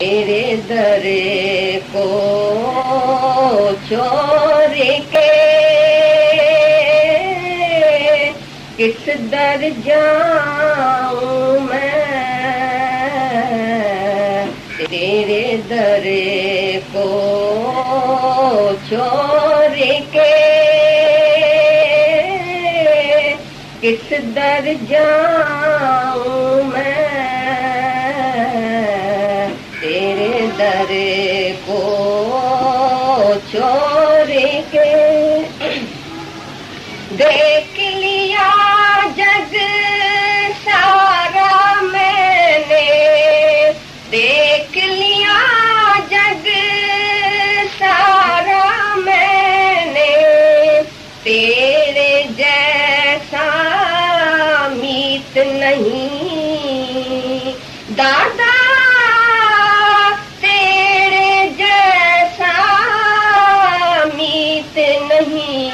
तेरे दर को छोड़ के किस दर जाऊं मैं। तेरे दर को छोड़ के किस दर जाऊं मैं। तेरे दर को छोड़ के देख लिया जग सारा मैंने, देख लिया जग सारा मैंने। तेरे जैसा मीत नहीं दादा, तेरे जैसा मीत नहीं।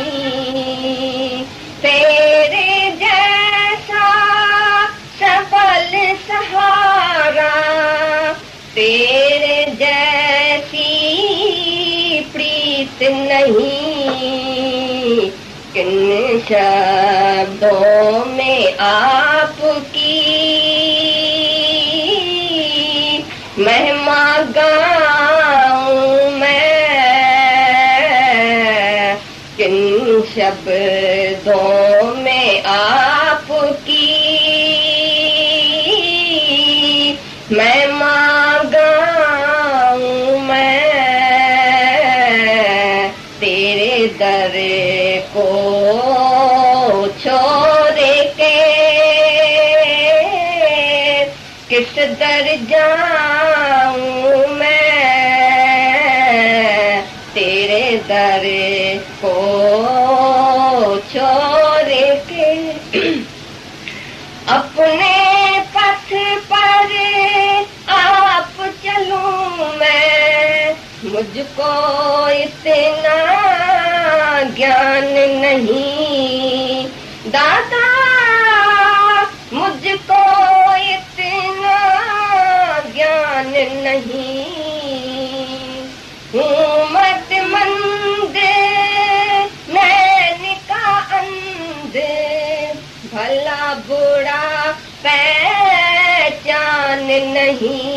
तेरे जैसा सफल सहारा, तेरे जैसी प्रीत नहीं। किन शब्दों में आपकी महिमा गाऊं मैं। किन शब्दों में आपकी महिमा गाऊं मैं। तेरे दर को छोड़ के किस दर जाऊं मैं। तेरे दर को छोड़ के अपने पथ पर आप चलूं मैं। मुझको इतना ज्ञान नहीं दादा, मुझको इतना ज्ञान नहीं। हूँ मत मंद नैन का अंध, भला बुरा पहचान नहीं।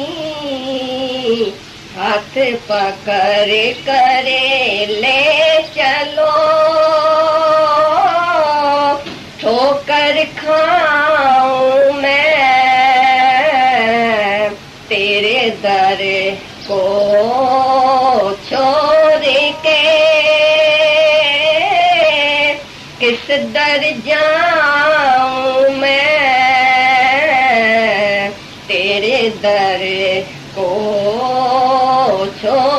हाथ पकड़ करे ले चलो, ठोकर खाऊं मैं। तेरे दर को छोड़ के किस दर जाऊं मैं। तेरे दर को छोड़